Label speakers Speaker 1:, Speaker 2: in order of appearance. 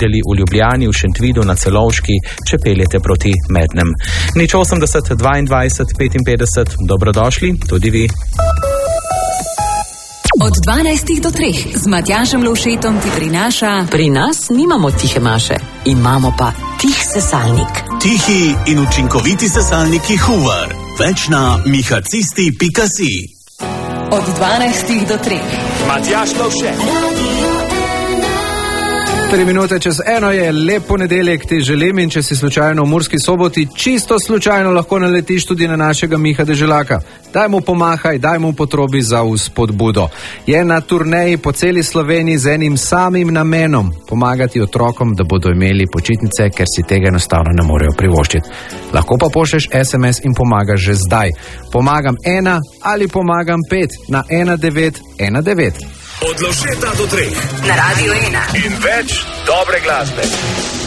Speaker 1: videli v Ljubljani, v Šentvidu, na Celovški, če peljete proti Mednem. 080 22 55, dobrodošli tudi vi.
Speaker 2: Od 12 do 3 z Matjažem Lovšetom ti prinaša...
Speaker 3: Pri nas nimamo tihe Maše, imamo pa tih sesalnik.
Speaker 4: Tihi in učinkoviti sesalniki Hoover. Več na mihacisti.si.
Speaker 2: Od 12 do 3.
Speaker 4: Matjaž Lovšet.
Speaker 5: 3 minute čez 1 je lep ponedeljek, ti želim, in če si slučajno v Murski Soboti, čisto slučajno lahko naletiš tudi na našega Miha Deželaka. Daj mu pomahaj, daj mu potrobi za vzpodbudo. Je na turneji po celi Sloveniji z enim samim namenom: pomagati otrokom, da bodo imeli počitnice, ker si tega enostavno ne morejo privoščiti. Lahko pa pošlješ SMS in pomagaš že zdaj. Pomagam 1 ali pomagam 5 na 1919.
Speaker 4: Od Lovšeta do 3.
Speaker 2: Na Radio 1.
Speaker 4: In več dobre glasbe.